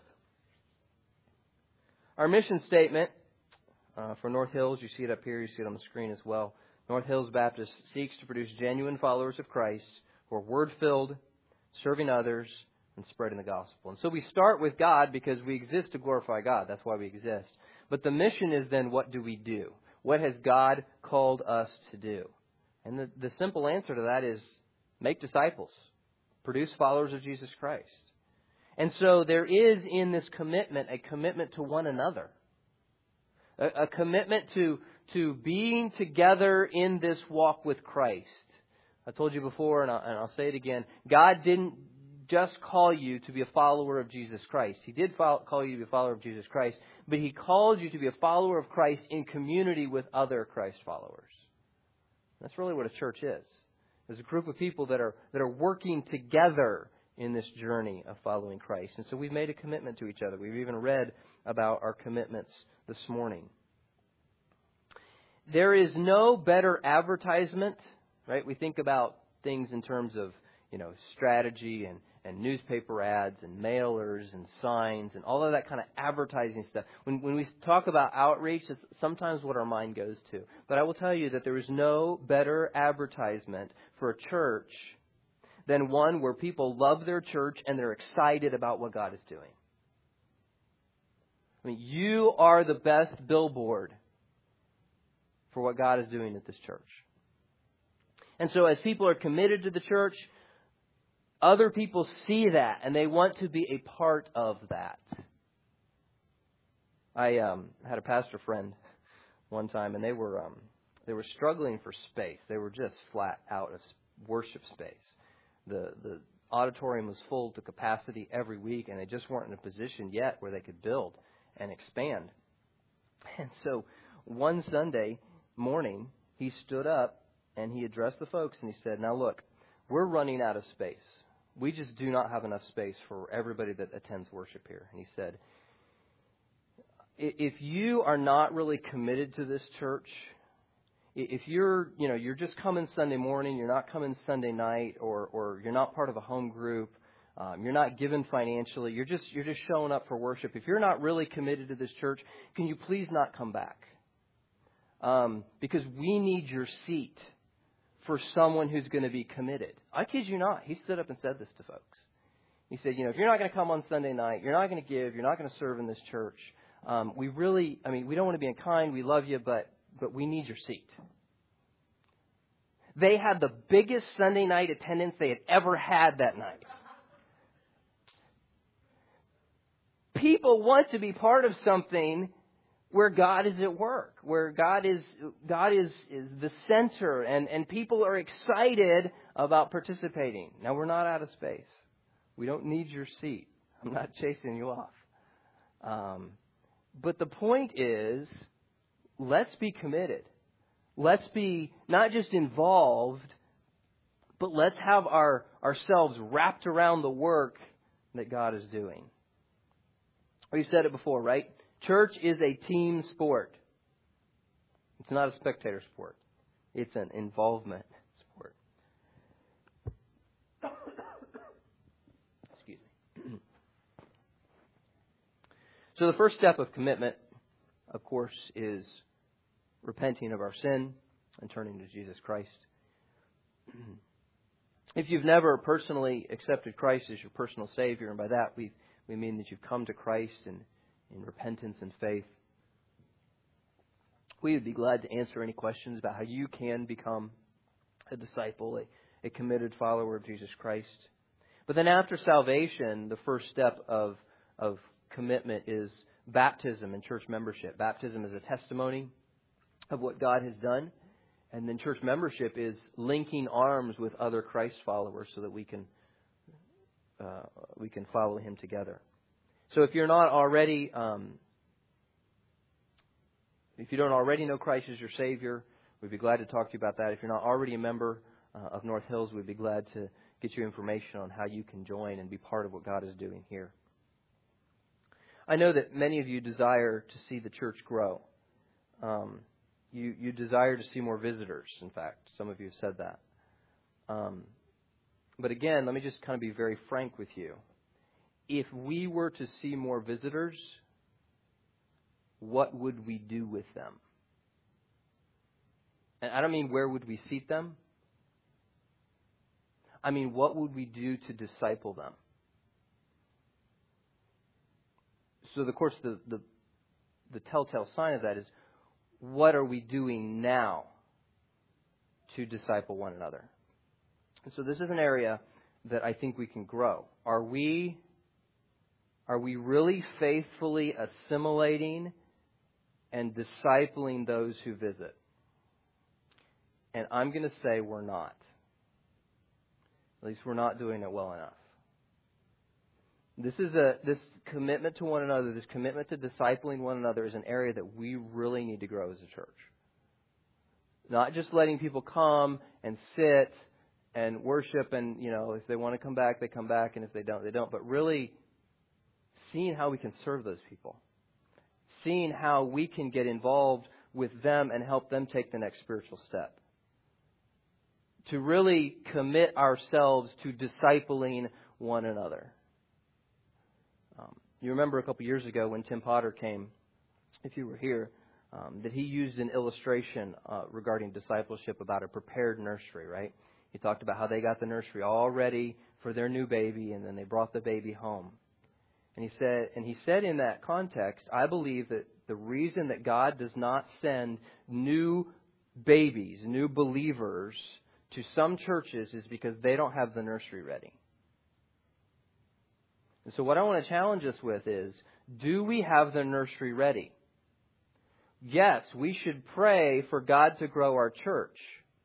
Our mission statement for North Hills, you see it up here, you see it on the screen as well. North Hills Baptist seeks to produce genuine followers of Christ who are word-filled, serving others, and spreading the gospel. And so we start with God because we exist to glorify God. That's why we exist. But the mission is then, what do we do? What has God called us to do? And the simple answer to that is make disciples. Produce followers of Jesus Christ. And so there is in this commitment a commitment to one another. A commitment to being together in this walk with Christ. I told you before, and I'll say it again, God didn't just call you to be a follower of Jesus Christ. He did call you to be a follower of Jesus Christ, but He called you to be a follower of Christ in community with other Christ followers. That's really what a church is. There's a group of people that are working together in this journey of following Christ. And so we've made a commitment to each other. We've even read about our commitments this morning. There is no better advertisement, right? We think about things in terms of, strategy and newspaper ads and mailers and signs and all of that kind of advertising stuff. When we talk about outreach, it's sometimes what our mind goes to. But I will tell you that there is no better advertisement for a church than one where people love their church and they're excited about what God is doing. I mean, you are the best billboard for what God is doing at this church. And so as people are committed to the church, other people see that and they want to be a part of that. I had a pastor friend one time, and they were struggling for space. They were just flat out of worship space. The auditorium was full to capacity every week, and they just weren't in a position yet where they could build and expand. And so one Sunday morning, he stood up and he addressed the folks and he said, "Now look, we're running out of space. We just do not have enough space for everybody that attends worship here." And he said, if you are not really committed to this church, if you're just coming Sunday morning, you're not coming Sunday night, or you're not part of a home group, you're not given financially, you're just showing up for worship. If you're not really committed to this church, can you please not come back? Because we need your seat for someone who's going to be committed. I kid you not. He stood up and said this to folks. He said, if you're not going to come on Sunday night, you're not going to give, you're not going to serve in this church, we don't want to be unkind, we love you, but we need your seat. They had the biggest Sunday night attendance they had ever had that night. People want to be part of something where God is at work, where God is the center, and people are excited about participating. Now, we're not out of space. We don't need your seat. I'm not chasing you off. But the point is, let's be committed. Let's be not just involved, but let's have ourselves wrapped around the work that God is doing. You said it before, right? Church is a team sport. It's not a spectator sport. It's an involvement sport. So the first step of commitment, of course, is repenting of our sin and turning to Jesus Christ. If you've never personally accepted Christ as your personal Savior, and by that we mean that you've come to Christ in repentance and faith, we would be glad to answer any questions about how you can become a disciple, a committed follower of Jesus Christ. But then after salvation, the first step of commitment is baptism and church membership. Baptism is a testimony of what God has done. And then church membership is linking arms with other Christ followers so that we can follow Him together. So if you're not already, if you don't already know Christ as your Savior, we'd be glad to talk to you about that. If you're not already a member of North Hills, we'd be glad to get you information on how you can join and be part of what God is doing here. I know that many of you desire to see the church grow. You desire to see more visitors, in fact. Some of you have said that. But again, let me just kind of be very frank with you. If we were to see more visitors, what would we do with them? And I don't mean where would we seat them. I mean, what would we do to disciple them? So, of course, the telltale sign of that is, what are we doing now to disciple one another? And so this is an area that I think we can grow. Are we really faithfully assimilating and discipling those who visit? And I'm going to say we're not. At least we're not doing it well enough. This commitment to one another, this commitment to discipling one another is an area that we really need to grow as a church. Not just letting people come and sit and worship and, if they want to come back, they come back, and if they don't, they don't. But really seeing how we can serve those people. Seeing how we can get involved with them and help them take the next spiritual step. To really commit ourselves to discipling one another. You remember a couple years ago when Tim Potter came, if you were here, that he used an illustration regarding discipleship about a prepared nursery, right? He talked about how they got the nursery all ready for their new baby, and then they brought the baby home. And he said in that context, I believe that the reason that God does not send new babies, new believers to some churches is because they don't have the nursery ready. And so what I want to challenge us with is, do we have the nursery ready? Yes, we should pray for God to grow our church.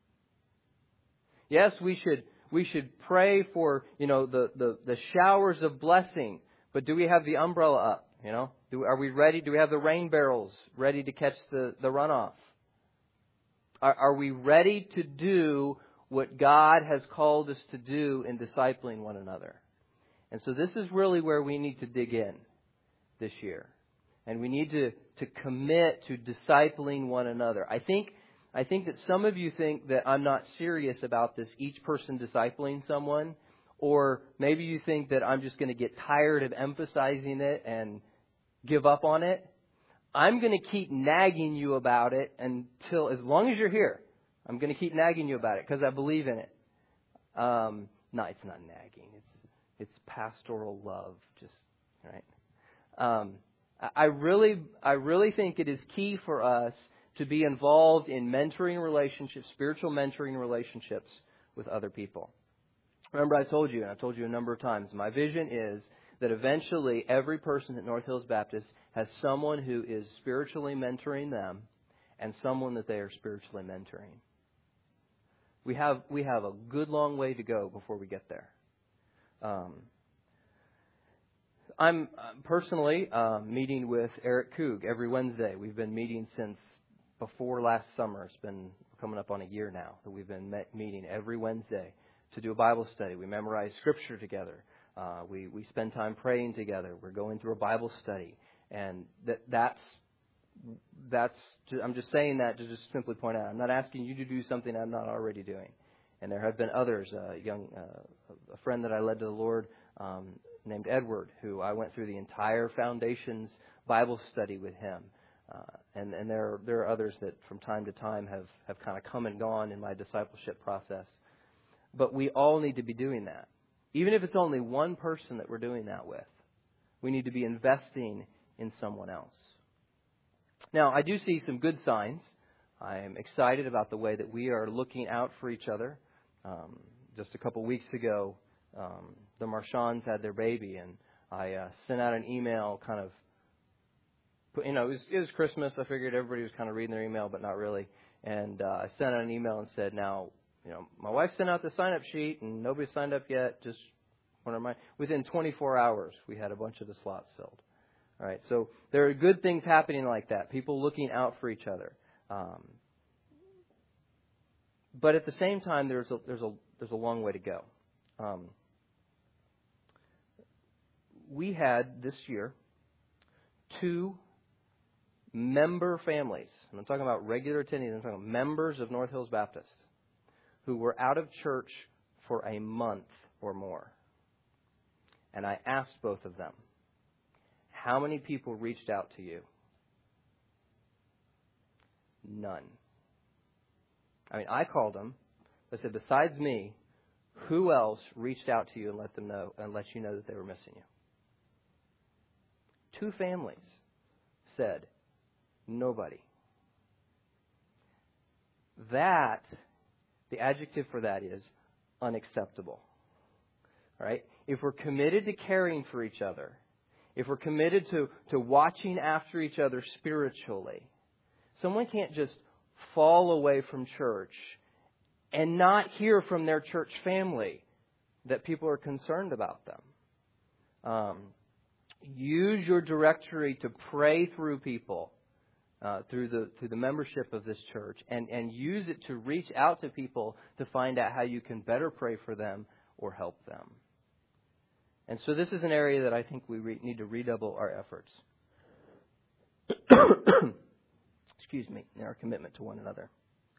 Yes, we should pray for, the showers of blessing. But do we have the umbrella up? Are we ready? Do we have the rain barrels ready to catch the runoff? Are we ready to do what God has called us to do in discipling one another? And so this is really where we need to dig in this year. And we need to commit to discipling one another. I think that some of you think that I'm not serious about this, each person discipling someone. Or maybe you think that I'm just going to get tired of emphasizing it and give up on it. I'm going to keep nagging you about it until, as long as you're here, I'm going to keep nagging you about it because I believe in it. No, it's not nagging. It's pastoral love, just right. I really think it is key for us to be involved in mentoring relationships, spiritual mentoring relationships with other people. Remember, I told you, and I've told you a number of times, my vision is that eventually every person at North Hills Baptist has someone who is spiritually mentoring them and someone that they are spiritually mentoring. We have a good long way to go before we get there. I'm personally meeting with Eric Koog every Wednesday. We've been meeting since before last summer. It's been coming up on a year now that we've been meeting every Wednesday to do a Bible study. We memorize Scripture together. We spend time praying together. We're going through a Bible study. And that's I'm just saying that to just simply point out. I'm not asking you to do something I'm not already doing. And there have been others, a friend that I led to the Lord named Edward, who I went through the entire Foundations Bible study with him. And there are others that from time to time have kind of come and gone in my discipleship process. But we all need to be doing that. Even if it's only one person that we're doing that with, we need to be investing in someone else. Now, I do see some good signs. I am excited about the way that we are looking out for each other. Just a couple weeks ago, the Marchands had their baby, and I sent out an email kind of, it was Christmas. I figured everybody was kind of reading their email, but not really. And I sent out an email and said, now, my wife sent out the sign-up sheet, and nobody signed up yet. Just within 24 hours, we had a bunch of the slots filled. All right, so there are good things happening like that. People looking out for each other. But at the same time, there's a long way to go. We had this year 2 member families, and I'm talking about regular attendees, I'm talking about members of North Hills Baptist, who were out of church for a month or more. And I asked both of them, how many people reached out to you? None. I mean, I called them. I said, besides me, who else reached out to you and let you know that they were missing you? 2 families said, nobody. That, the adjective for that is unacceptable. All right? If we're committed to caring for each other, if we're committed to watching after each other spiritually, someone can't just fall away from church and not hear from their church family that people are concerned about them. Use your directory to pray through people through the membership of this church, and use it to reach out to people to find out how you can better pray for them or help them. And so this is an area that I think we need to redouble our efforts. Excuse me, in our commitment to one another.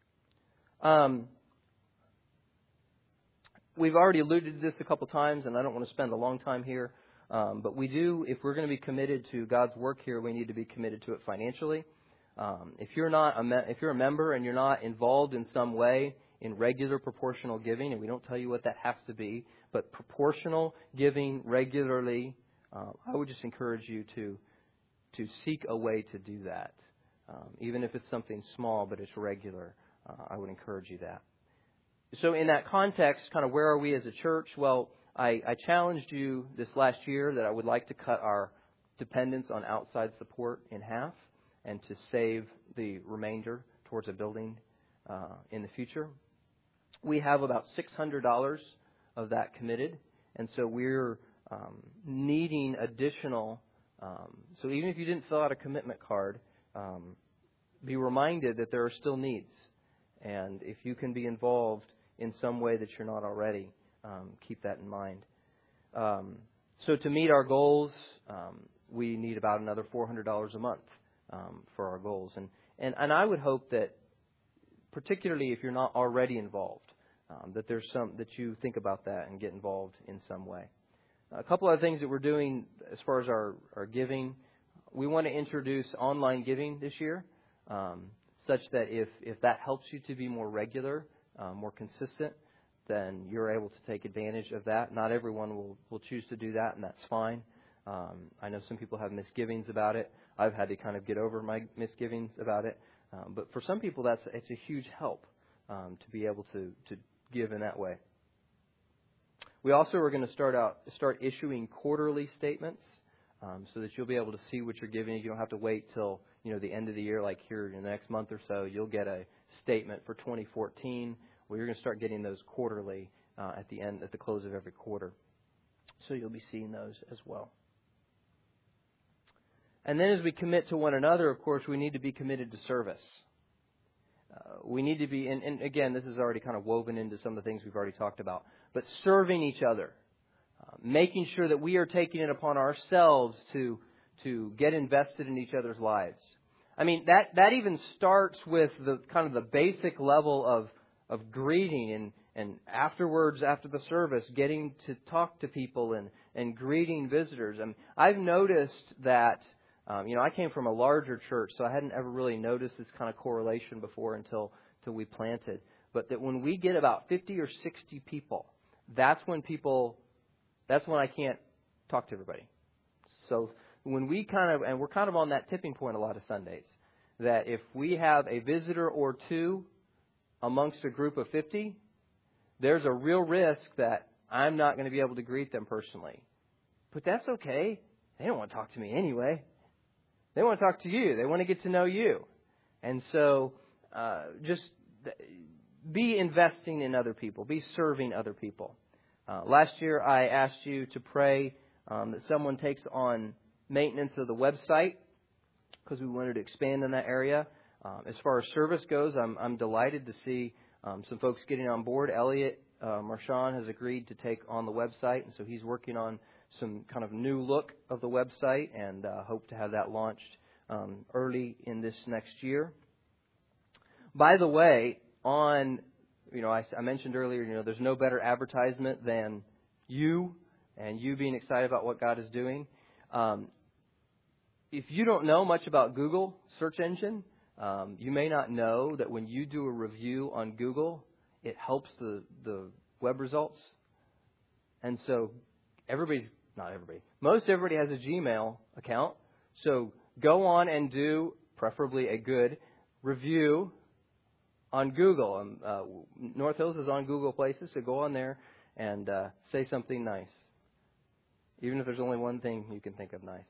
We've already alluded to this a couple times, and I don't want to spend a long time here. But we do, if we're going to be committed to God's work here, we need to be committed to it financially. If you're a member and you're not involved in some way in regular proportional giving, and we don't tell you what that has to be, but proportional giving regularly, I would just encourage you to seek a way to do that. Even if it's something small, but it's regular, I would encourage you that. So in that context, kind of where are we as a church? Well, I challenged you this last year that I would like to cut our dependence on outside support in half and to save the remainder towards a building in the future. We have about $600 of that committed, and so we're needing additional. So even if you didn't fill out a commitment card, be reminded that there are still needs. And if you can be involved in some way that you're not already, keep that in mind. So to meet our goals, we need about another $400 a month for our goals. And I would hope that, particularly if you're not already involved, that you think about that and get involved in some way. A couple other things that we're doing as far as our giving. We want to introduce online giving this year, such that if that helps you to be more regular, more consistent, then you're able to take advantage of that. Not everyone will choose to do that, and that's fine. I know some people have misgivings about it. I've had to kind of get over my misgivings about it. But for some people, it's a huge help to be able to give in that way. We also are going to start issuing quarterly statements so that you'll be able to see what you're giving. You don't have to wait till the end of the year, like here in the next month or so. You'll get a statement for 2014. Well, you're going to start getting those quarterly at the close of every quarter. So you'll be seeing those as well. And then as we commit to one another, of course, we need to be committed to service. We need to be, and again, this is already kind of woven into some of the things we've already talked about, but serving each other, making sure that we are taking it upon ourselves to get invested in each other's lives. I mean, that even starts with the kind of the basic level of greeting and afterwards, after the service, getting to talk to people and greeting visitors. I mean, I've noticed that I came from a larger church, so I hadn't ever really noticed this kind of correlation before until we planted. But that when we get about 50 or 60 people, that's when I can't talk to everybody. So when we're kind of on that tipping point a lot of Sundays, that if we have a visitor or two amongst a group of 50, there's a real risk that I'm not going to be able to greet them personally. But that's okay. They don't want to talk to me anyway. They want to talk to you. They want to get to know you. And so just be investing in other people. Be serving other people. Last year I asked you to pray that someone takes on maintenance of the website because we wanted to expand in that area. As far as service goes, I'm delighted to see some folks getting on board. Elliot Marchand has agreed to take on the website, and so he's working on some kind of new look of the website, and hope to have that launched early in this next year. By the way, I mentioned earlier, there's no better advertisement than you and you being excited about what God is doing. If you don't know much about Google search engine, you may not know that when you do a review on Google, it helps the web results. And so most everybody has a Gmail account. So go on and do, preferably a good review on Google. North Hills is on Google Places, so go on there and say something nice. Even if there's only one thing you can think of nice.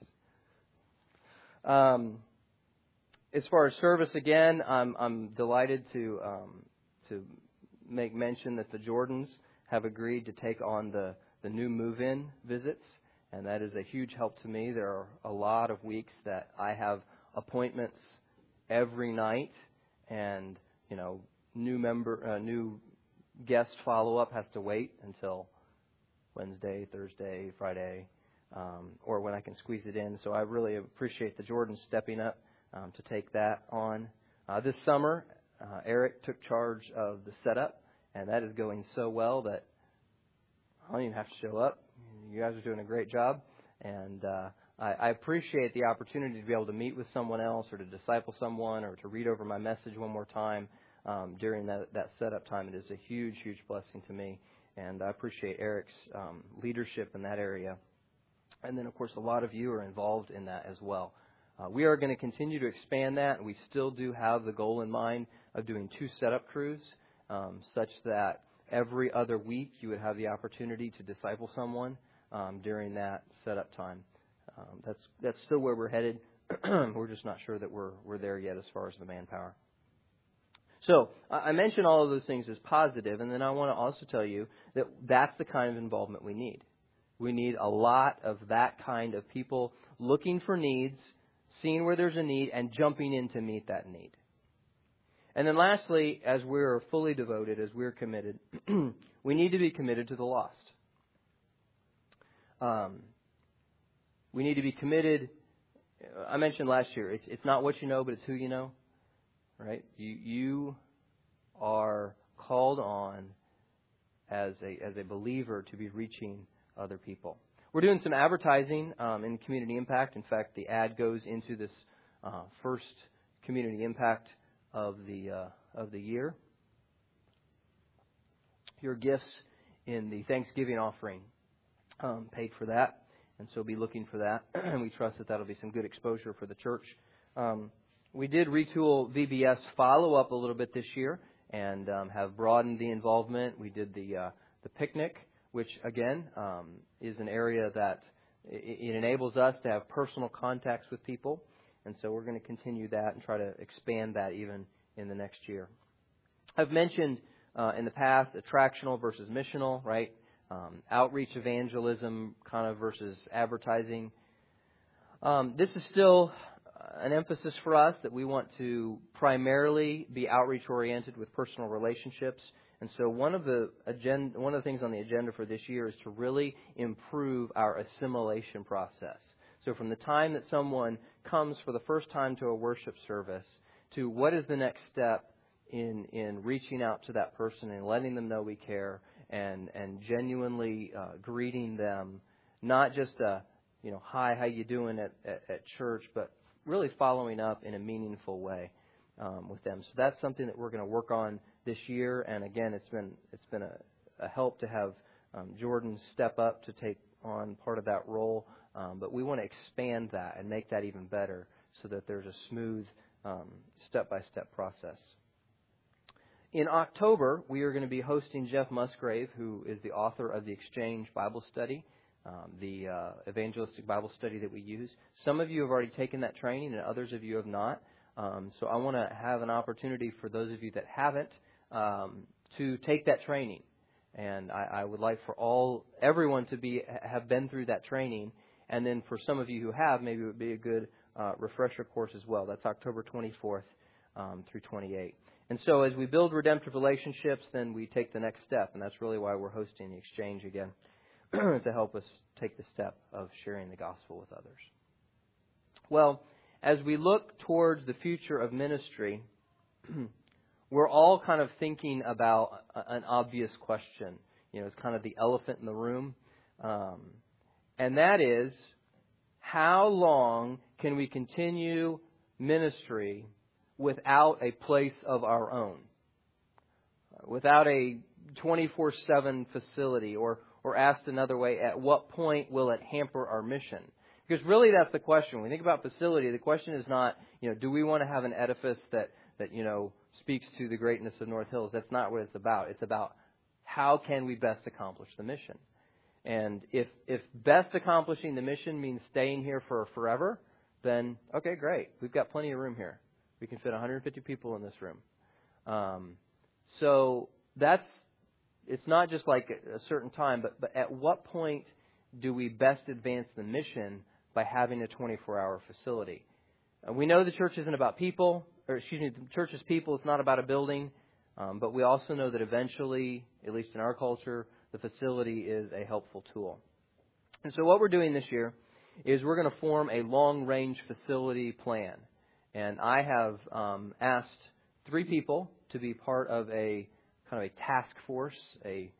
As far as service, again, I'm delighted to make mention that the Jordans have agreed to take on the new move-in visits, and that is a huge help to me. There are a lot of weeks that I have appointments every night, and new guest follow-up has to wait until Wednesday, Thursday, Friday, or when I can squeeze it in. So I really appreciate the Jordans stepping up to take that on. This summer, Eric took charge of the setup, and that is going so well that I don't even have to show up. You guys are doing a great job, and I appreciate the opportunity to be able to meet with someone else or to disciple someone or to read over my message one more time during that setup time. It is a huge, huge blessing to me, and I appreciate Eric's leadership in that area. And then, of course, a lot of you are involved in that as well. We are going to continue to expand that, and we still do have the goal in mind of doing 2 setup crews, such that every other week you would have the opportunity to disciple someone during that setup time. That's still where we're headed. We're just not sure that we're there yet as far as the manpower. So I mentioned all of those things as positive, and then I want to also tell you that that's the kind of involvement we need. We need a lot of that kind of people looking for needs, seeing where there's a need, and jumping in to meet that need. And then lastly, as we're fully devoted, as we're committed, we need to be committed to the lost. We need to be committed. I mentioned last year, it's not what you know, but it's who you know. Right? You are called on as a believer to be reaching other people. We're doing some advertising in Community Impact. In fact, the ad goes into this first Community Impact of the year. Your gifts in the Thanksgiving offering paid for that, and so be looking for that. And we trust that that'll be some good exposure for the church. We did retool VBS follow-up a little bit this year and have broadened the involvement. We did the picnic, which, again, is an area that it enables us to have personal contacts with people. And so we're going to continue that and try to expand that even in the next year. I've mentioned in the past attractional versus missional, right? Outreach evangelism kind of versus advertising. This is still an emphasis for us that we want to primarily be outreach oriented with personal relationships. And so one of the things on the agenda for this year is to really improve our assimilation process. So from the time that someone comes for the first time to a worship service to what is the next step in reaching out to that person and letting them know we care and genuinely greeting them, not just hi, how you doing at church, but really following up in a meaningful way with them. So that's something that we're going to work on this year. And again, it's been a help to have Jordan step up to take on part of that role. But we want to expand that and make that even better so that there's a smooth step-by-step process. In October, we are going to be hosting Jeff Musgrave, who is the author of the Exchange Bible Study, the evangelistic Bible study that we use. Some of you have already taken that training, and others of you have not. So I want to have an opportunity for those of you that haven't to take that training. And I would like for everyone to have been through that training. And then for some of you who have, maybe it would be a good refresher course as well. That's October 24th through 28th. And so as we build redemptive relationships, then we take the next step. And that's really why we're hosting the exchange again, to help us take the step of sharing the gospel with others. Well, as we look towards the future of ministry, we're all kind of thinking about an obvious question. It's kind of the elephant in the room. And that is, how long can we continue ministry without a place of our own? Without a 24/7 facility? Or asked another way, at what point will it hamper our mission? Because really that's the question. When we think about facility, the question is not, do we want to have an edifice that speaks to the greatness of North Hills? That's not what it's about. It's about how can we best accomplish the mission. And if best accomplishing the mission means staying here for forever, then okay, great. We've got plenty of room here. We can fit 150 people in this room. So it's not just like a certain time, but at what point do we best advance the mission by having a 24-hour facility? We know the church isn't about people, the church is people. It's not about a building. But we also know that eventually, at least in our culture, the facility is a helpful tool. And so what we're doing this year is we're going to form a long-range facility plan. And I have asked 3 people to be part of a kind of a task force, a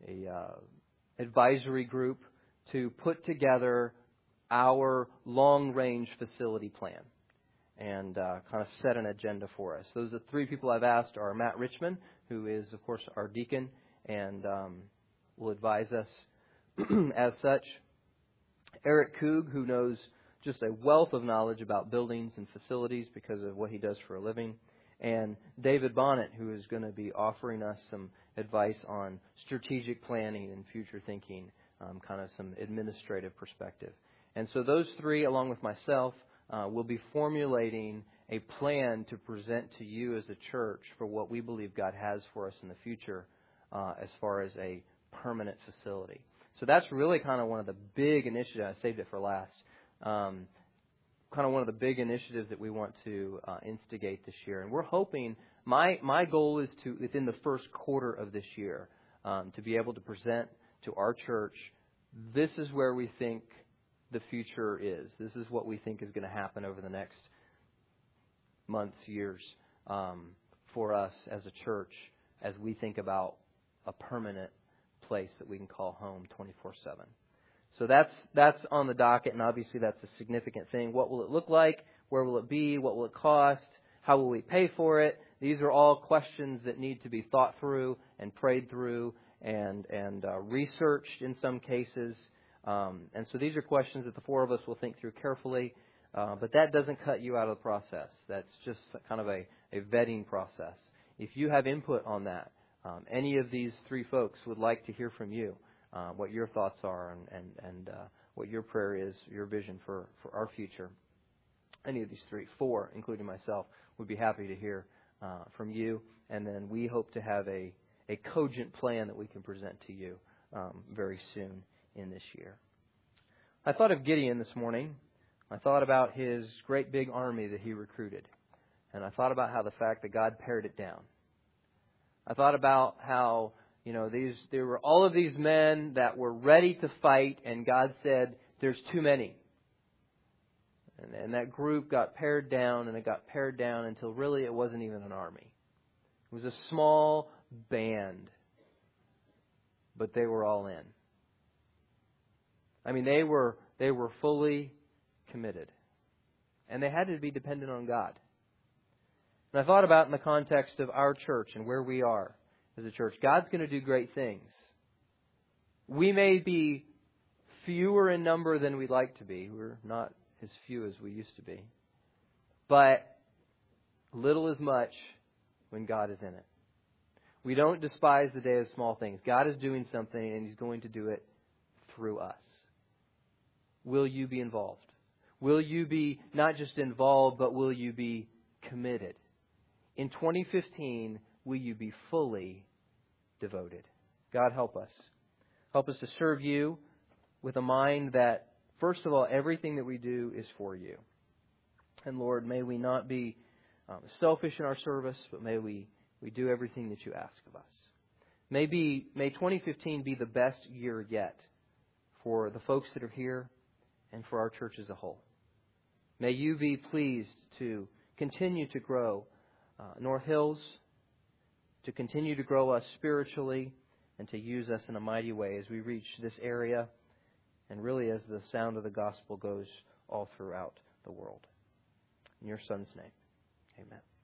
advisory group to put together our long-range facility plan and kind of set an agenda for us. Those are 3 people I've asked are Matt Richmond, who is, of course, our deacon and will advise us as such. Eric Koog, who knows just a wealth of knowledge about buildings and facilities because of what he does for a living. And David Bonnet, who is going to be offering us some advice on strategic planning and future thinking, kind of some administrative perspective. And so those 3, along with myself, will be formulating a plan to present to you as a church for what we believe God has for us in the future as far as a permanent facility. So that's really kind of one of the big initiatives. I saved it for last. Kind of one of the big initiatives that we want to instigate this year. And we're hoping, my goal is to, within the first quarter of this year, to be able to present to our church, this is where we think the future is. This is what we think is going to happen over the next months, years, for us as a church as we think about a permanent place that we can call home 24/7. So that's on the docket, and obviously that's a significant thing. What will it look like? Where will it be? What will it cost? How will we pay for it? These are all questions that need to be thought through and prayed through and researched in some cases. And so these are questions that the 4 of us will think through carefully. But that doesn't cut you out of the process. That's just kind of a vetting process. If you have input on that, any of these 3 folks would like to hear from you, what your thoughts are and what your prayer is, your vision for our future. Any of these 4, including myself, would be happy to hear from you. And then we hope to have a cogent plan that we can present to you very soon in this year. I thought of Gideon this morning. I thought about his great big army that he recruited. And I thought about how the fact that God pared it down. I thought about how, there were all of these men that were ready to fight, and God said, there's too many. And that group got pared down, and it got pared down until really it wasn't even an army. It was a small band, but they were all in. I mean, they were They were fully committed. And they had to be dependent on God. And I thought about in the context of our church and where we are as a church. God's going to do great things. We may be fewer in number than we'd like to be. We're not as few as we used to be. But little is much when God is in it. We don't despise the day of small things. God is doing something, and He's going to do it through us. Will you be involved? Will you be not just involved, but will you be committed? In 2015, will you be fully devoted? God, help us. Help us to serve You with a mind that, first of all, everything that we do is for You. And Lord, may we not be selfish in our service, but may we do everything that You ask of us. May 2015 be the best year yet for the folks that are here and for our church as a whole. May You be pleased to continue to grow North Hills, to continue to grow us spiritually, and to use us in a mighty way as we reach this area and really as the sound of the gospel goes all throughout the world. In Your Son's name, amen.